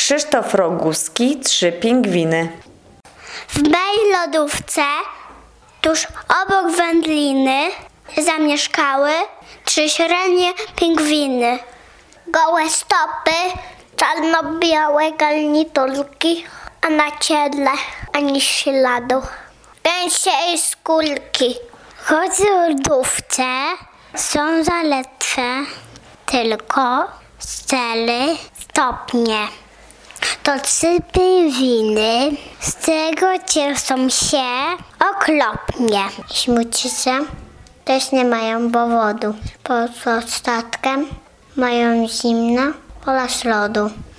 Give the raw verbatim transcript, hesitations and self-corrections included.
Krzysztof Roguski, Trzy pingwiny. W mej lodówce, tuż obok wędliny, zamieszkały trzy średnie pingwiny. Gołe stopy, czarno-białe garniturki, a na ciele ani śladu. Gęsiej skórki. Choć w lodówce są zaledwie tylko cztery stopnie. To trzy pingwiny z tego cieszą się okropnie. Śmucice też nie mają powodu. Pod statkiem mają zimno oraz lodu.